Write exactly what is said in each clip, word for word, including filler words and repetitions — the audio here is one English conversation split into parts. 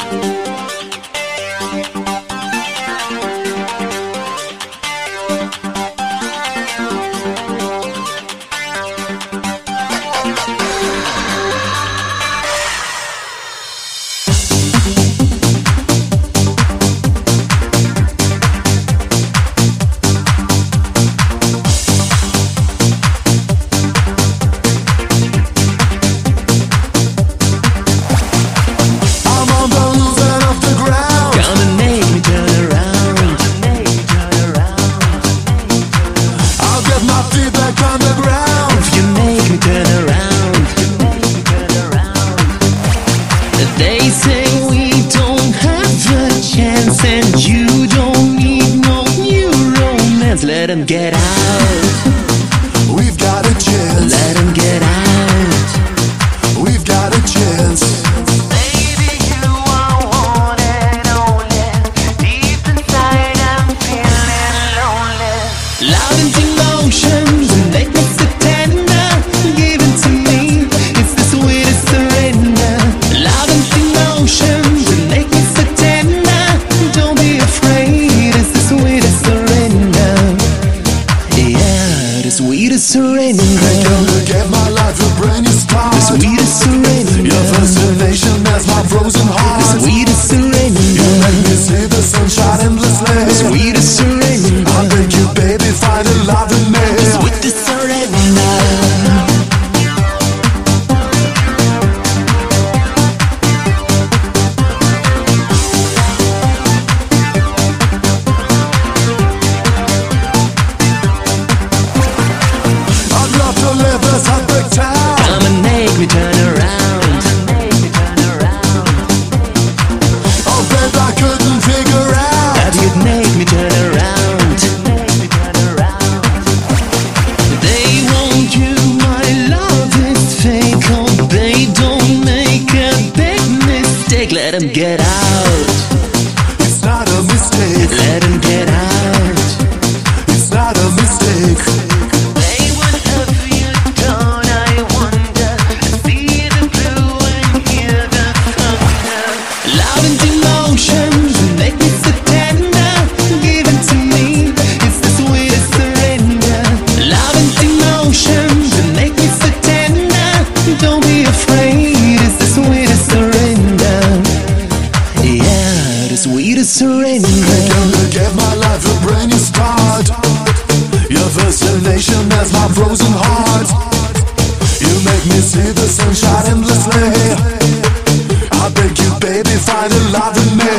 Let him get out. We've got a chance. Let him get out. We've got a chance. Baby, you are wanted only. Deep inside, I'm feeling lonely. Loud and emotions make me so tender. Give it to me, it's the sweetest surrender. Loud and emotions make me so tender. Don't be afraid, it's the sweetest surrender. Yeah, the sweetest surrender. Hey girl, to give my life a brand new start. The sweetest surrender. Your fascination has my frozen heart. The sweetest surrender. You make me see the sunshine endlessly. The sweetest surrender. I beg you, baby, find a love in me. The sweetest surrender. I'd love to live this heartbreak town. Come and make me turn around. Oh, babe, I couldn't figure out That you'd make me turn around. They want you, my love is fake. Oh, they don't make a big mistake. Let them get out. it's not a mistake. Let them get out. It's not a mistake. They would have you done, I wonder. See the blue and hear the thunder. Loud and emotions make me so tender. Give it to me, it's the sweetest surrender. Loud and emotions make me so tender. Don't be afraid, it's the sweetest surrender. Yeah, the sweetest surrender. Girl, to give my life a brand new start. Your fascination has my frozen heart. You make me see the sunshine endlessly. I beg you, baby, find a love in me.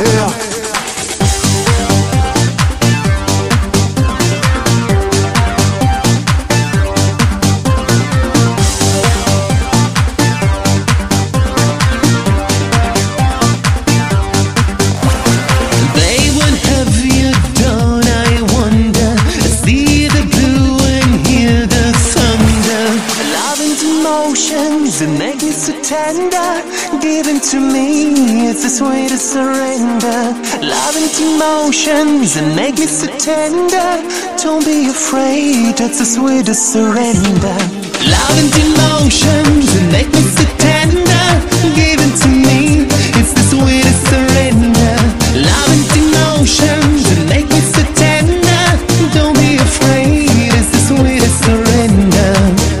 They would have you done, I wonder. See the blue and hear the thunder. Love and emotions that make me so tender. Given to me, it's the sweetest surrender. Love and emotions that make me so tender. Don't be afraid, that's the sweetest surrender. Love and emotions that make me so tender. Given to me, it's the sweetest surrender. Love and emotions that make me so tender. Don't be afraid, it's the sweetest surrender.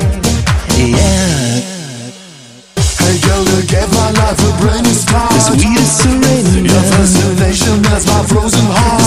Yeah, Hey girl, to give my life a brand new start. the sweetest surrender. Your fascination has my frozen heart.